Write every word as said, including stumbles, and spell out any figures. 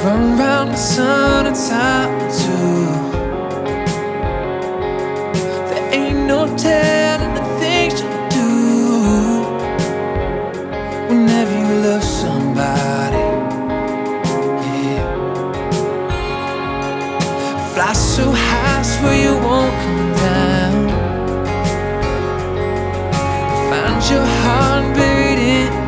Run round the sun a time or two. There ain't no telling the things you do whenever you love somebody. Yeah. Fly so high, swear you won't come down. Find your